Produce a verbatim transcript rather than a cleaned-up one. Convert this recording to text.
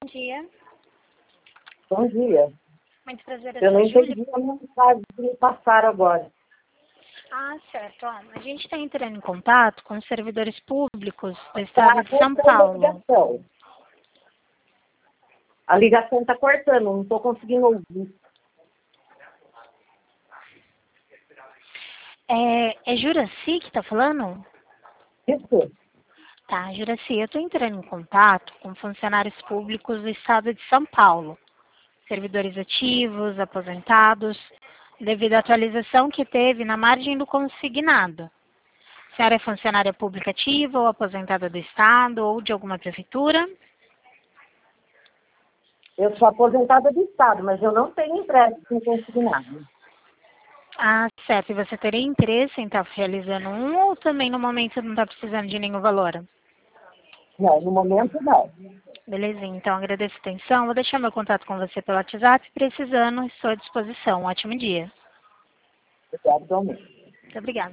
dia. Bom dia. Muito prazer, eu Eu não sou a Júlia. entendi a mensagem que me passaram agora. Ah, certo. Ó, a gente está entrando em contato com os servidores públicos do Está estado de São cortando a Paulo. ligação. A ligação está cortando, não estou conseguindo ouvir. É, é Juraci que está falando? Isso? Tá, Juraci, eu estou entrando em contato com funcionários públicos do estado de São Paulo. Servidores ativos, aposentados, devido à atualização que teve na margem do consignado. A senhora é funcionária pública ativa ou aposentada do estado ou de alguma prefeitura? Eu sou aposentada do Estado, mas eu não tenho empréstimo consignado. Ah, certo. E você teria interesse em estar realizando um ou também no momento você não está precisando de nenhum valor? Não, no momento não. Beleza, então agradeço a atenção. Vou deixar meu contato com você pelo WhatsApp. Precisando, estou à disposição. Um ótimo dia. Obrigado, igualmente. Muito obrigada.